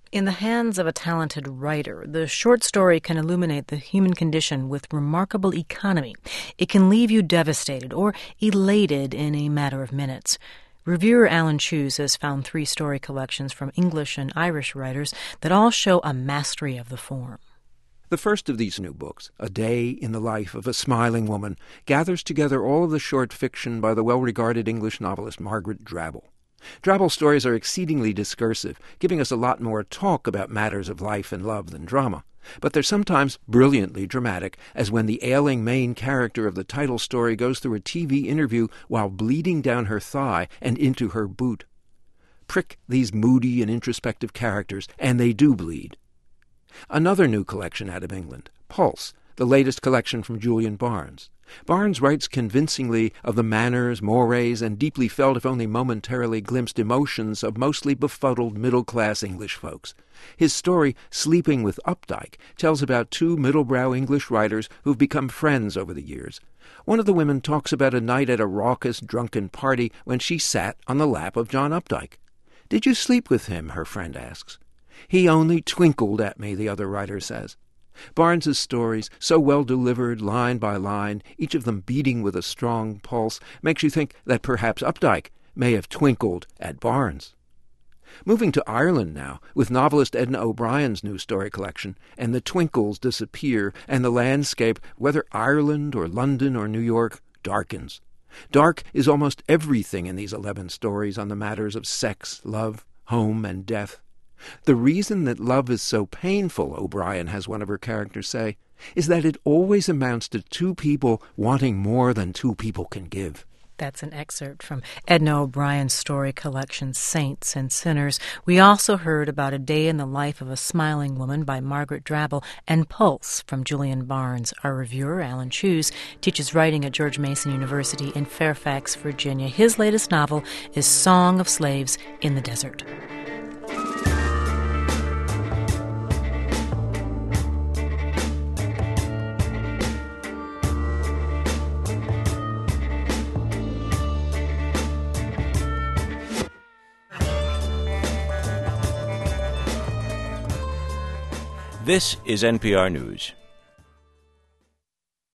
In the hands of a talented writer, the short story can illuminate the human condition with remarkable economy. It can leave you devastated or elated in a matter of minutes. Reviewer Alan Cheuse has found 3 story collections from English and Irish writers that all show a mastery of the form. The first of these new books, A Day in the Life of a Smiling Woman, gathers together all of the short fiction by the well-regarded English novelist Margaret Drabble. Drabble's stories are exceedingly discursive, giving us a lot more talk about matters of life and love than drama. But they're sometimes brilliantly dramatic, as when the ailing main character of the title story goes through a TV interview while bleeding down her thigh and into her boot. Prick these moody and introspective characters, and they do bleed. Another new collection out of England, Pulse, the latest collection from Julian Barnes. Barnes writes convincingly of the manners, mores, and deeply felt, if only momentarily glimpsed, emotions of mostly befuddled middle-class English folks. His story, Sleeping with Updike, tells about 2 middle-brow English writers who've become friends over the years. One of the women talks about a night at a raucous, drunken party when she sat on the lap of John Updike. "Did you sleep with him?" her friend asks. "He only twinkled at me," the other writer says. Barnes's stories, so well delivered line by line, each of them beating with a strong pulse, makes you think that perhaps Updike may have twinkled at Barnes. Moving to Ireland now, with novelist Edna O'Brien's new story collection, and the twinkles disappear, and the landscape, whether Ireland or London or New York, darkens. Dark is almost everything in these 11 stories on the matters of sex, love, home, and death. The reason that love is so painful, O'Brien has one of her characters say, is that it always amounts to 2 people wanting more than 2 people can give. That's an excerpt from Edna O'Brien's story collection, Saints and Sinners. We also heard about A Day in the Life of a Smiling Woman by Margaret Drabble and Pulse from Julian Barnes. Our reviewer, Alan Cheuse, teaches writing at George Mason University in Fairfax, Virginia. His latest novel is Song of Slaves in the Desert. This is NPR News.